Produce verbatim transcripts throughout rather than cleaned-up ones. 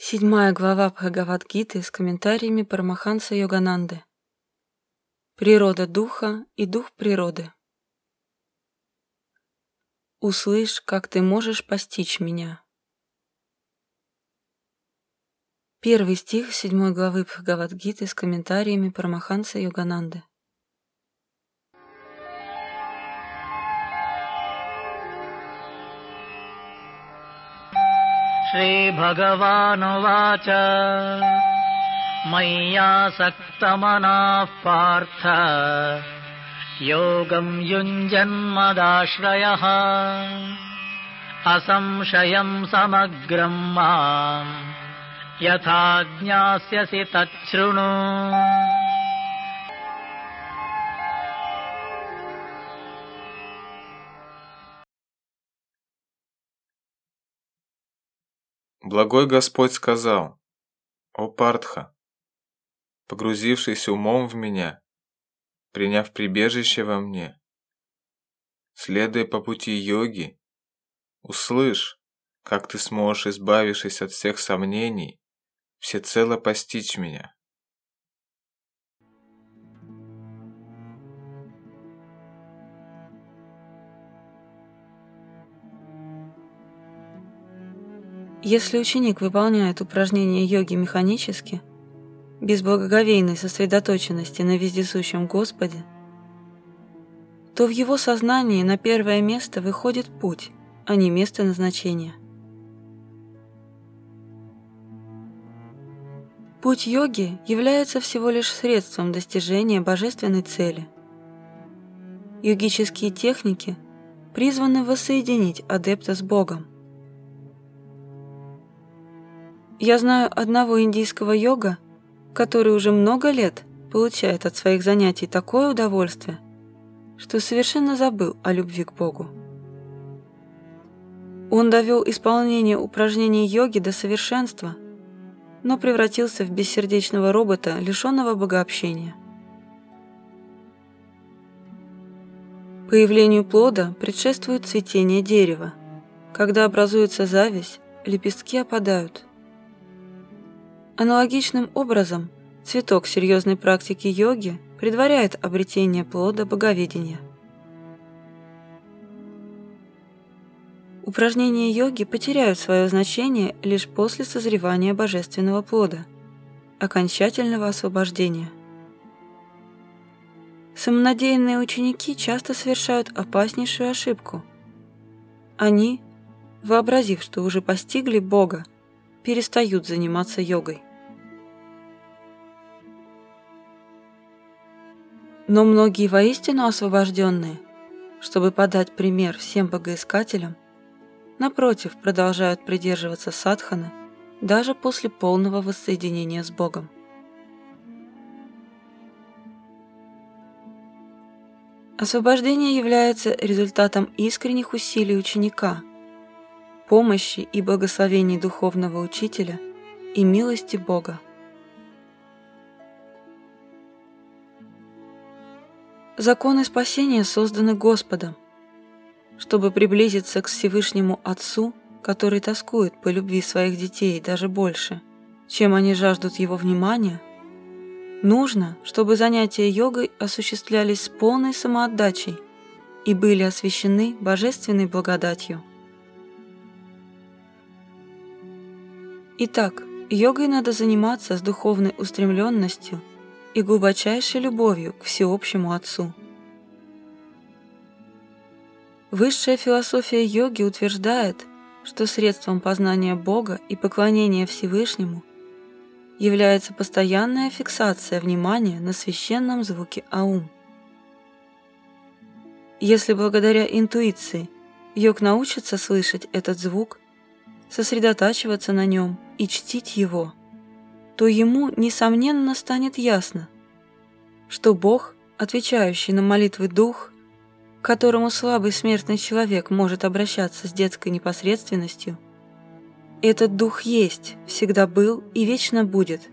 Седьмая глава Бхагавад-гиты с комментариями Парамаханса Йогананды. Природа духа и дух природы. Услышь, как ты можешь постичь меня. Первый стих седьмой главы Бхагавад-гиты с комментариями Парамаханса Йогананды. Шри Бхагаванувача Майясактаманав Партха Йогам юнджанмадашраях Асамшаям самаграм мам Ятха джнясяси тачрunu. Благой Господь сказал: «О Партха, погрузившись умом в меня, приняв прибежище во мне, следуя по пути йоги, услышь, как ты сможешь, избавившись от всех сомнений, всецело постичь меня». Если ученик выполняет упражнения йоги механически, без благоговейной сосредоточенности на вездесущем Господе, то в его сознании на первое место выходит путь, а не место назначения. Путь йоги является всего лишь средством достижения божественной цели. Йогические техники призваны воссоединить адепта с Богом. Я знаю одного индийского йога, который уже много лет получает от своих занятий такое удовольствие, что совершенно забыл о любви к Богу. Он довел исполнение упражнений йоги до совершенства, но превратился в бессердечного робота, лишенного богообщения. Появлению плода предшествует цветение дерева. Когда образуется зависть, лепестки опадают. Аналогичным образом, цветок серьезной практики йоги предваряет обретение плода боговедения. Упражнения йоги потеряют свое значение лишь после созревания божественного плода, окончательного освобождения. Самонадеянные ученики часто совершают опаснейшую ошибку. Они, вообразив, что уже постигли Бога, перестают заниматься йогой. Но многие воистину освобожденные, чтобы подать пример всем богоискателям, напротив, продолжают придерживаться садханы даже после полного воссоединения с Богом. Освобождение является результатом искренних усилий ученика, помощи и благословений духовного учителя и милости Бога. Законы спасения созданы Господом, чтобы приблизиться к Всевышнему Отцу, который тоскует по любви своих детей даже больше, чем они жаждут Его внимания. Нужно, чтобы занятия йогой осуществлялись с полной самоотдачей и были освящены божественной благодатью. Итак, йогой надо заниматься с духовной устремленностью и глубочайшей любовью к всеобщему Отцу. Высшая философия йоги утверждает, что средством познания Бога и поклонения Всевышнему является постоянная фиксация внимания на священном звуке Аум. Если благодаря интуиции йог научится слышать этот звук, сосредотачиваться на нем и чтить его, то ему, несомненно, станет ясно, что Бог, отвечающий на молитвы Дух, к которому слабый смертный человек может обращаться с детской непосредственностью, этот Дух есть, всегда был и вечно будет.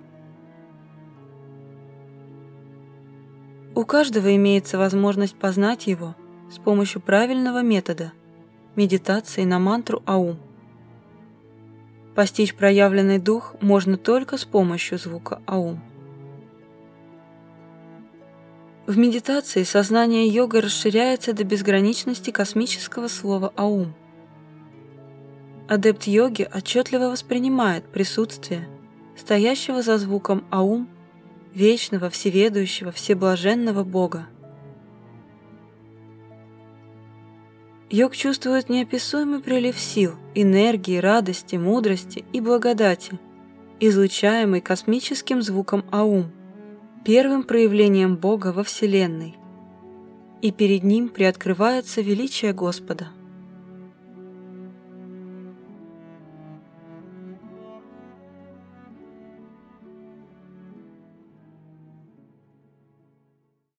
У каждого имеется возможность познать его с помощью правильного метода – медитации на мантру Аум. Постичь проявленный дух можно только с помощью звука Аум. В медитации сознание йога расширяется до безграничности космического слова Аум. Адепт йоги отчетливо воспринимает присутствие, стоящего за звуком Аум, вечного, всеведущего, всеблаженного Бога. Йог чувствует неописуемый прилив сил, энергии, радости, мудрости и благодати, излучаемый космическим звуком Аум, первым проявлением Бога во Вселенной, и перед ним приоткрывается величие Господа.